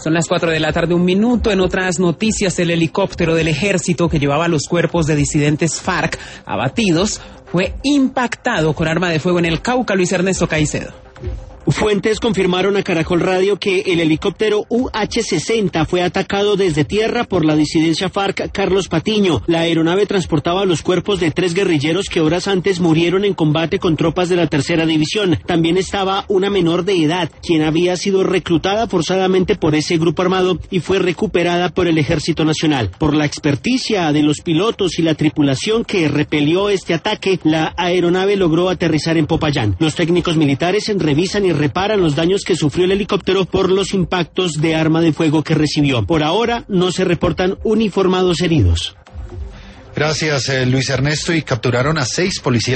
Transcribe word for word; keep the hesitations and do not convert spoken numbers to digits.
Son las cuatro de la tarde, un minuto. En otras noticias, el helicóptero del ejército que llevaba los cuerpos de disidentes FARC abatidos fue impactado con arma de fuego en el Cauca. Luis Ernesto Caicedo. Fuentes confirmaron a Caracol Radio que el helicóptero U H sesenta fue atacado desde tierra por la disidencia FARC Carlos Patiño. La aeronave transportaba los cuerpos de tres guerrilleros que horas antes murieron en combate con tropas de la tercera división. También estaba una menor de edad, quien había sido reclutada forzadamente por ese grupo armado y fue recuperada por el Ejército Nacional. Por la experticia de los pilotos y la tripulación que repelió este ataque, la aeronave logró aterrizar en Popayán. Los técnicos militares revisan y reparan los daños que sufrió el helicóptero por los impactos de arma de fuego que recibió. Por ahora no se reportan uniformados heridos. Gracias, eh, Luis Ernesto. Y capturaron a seis policías